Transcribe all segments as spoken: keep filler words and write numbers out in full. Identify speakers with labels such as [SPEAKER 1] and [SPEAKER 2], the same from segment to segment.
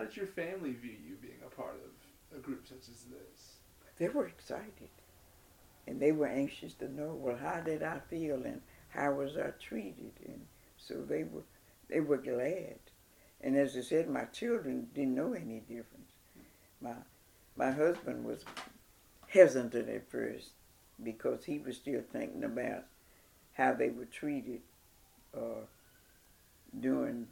[SPEAKER 1] did your family view you being a part of a group such as this?
[SPEAKER 2] They were excited. And they were anxious to know, well, how did I feel and how was I treated? And so they were, they were glad. And as I said, my children didn't know any difference. My, my husband was hesitant at first because he was still thinking about how they were treated uh, during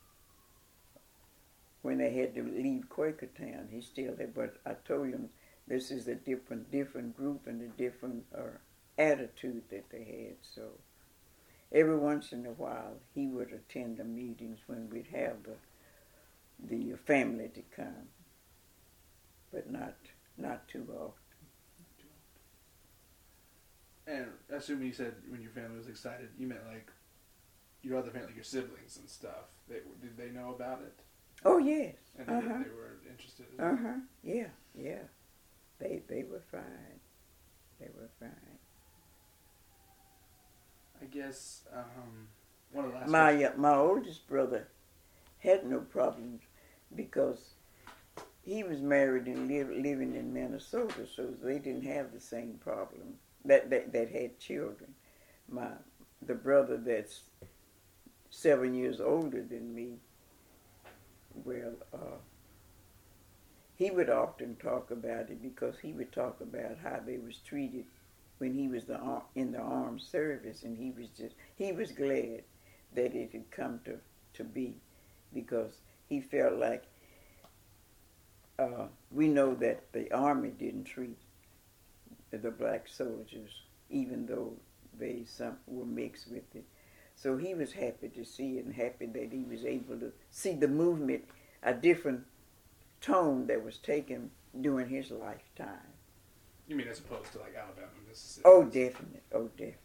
[SPEAKER 2] when they had to leave Quakertown. He still had, but I told him this is a different, different group and a different uh, attitude that they had. So every once in a while, he would attend the meetings when we'd have the the family to come, but not not too often.
[SPEAKER 1] And assuming you said when your family was excited, you meant like your other family, like your siblings and stuff. They did they know about it?
[SPEAKER 2] Oh yes.
[SPEAKER 1] And
[SPEAKER 2] uh-huh.
[SPEAKER 1] they, they were interested. As well?
[SPEAKER 2] Uh huh. Yeah, yeah. They they were fine. They were fine.
[SPEAKER 1] I guess um, one of the last.
[SPEAKER 2] My uh, my oldest brother had no problems because he was married and live, living in Minnesota, so they didn't have the same problem that that, that had children. My the brother that's seven years older than me, well, uh, he would often talk about it because he would talk about how they was treated when he was the, in the armed service, and he was just he was glad that it had come to, to be, because he felt like uh, we know that the Army didn't treat the black soldiers, even though they some were mixed with it. So he was happy to see it and happy that he was able to see the movement, a different tone that was taken during his lifetime.
[SPEAKER 1] You mean as opposed to like Alabama, Mississippi?
[SPEAKER 2] Oh, definitely. Oh, definitely.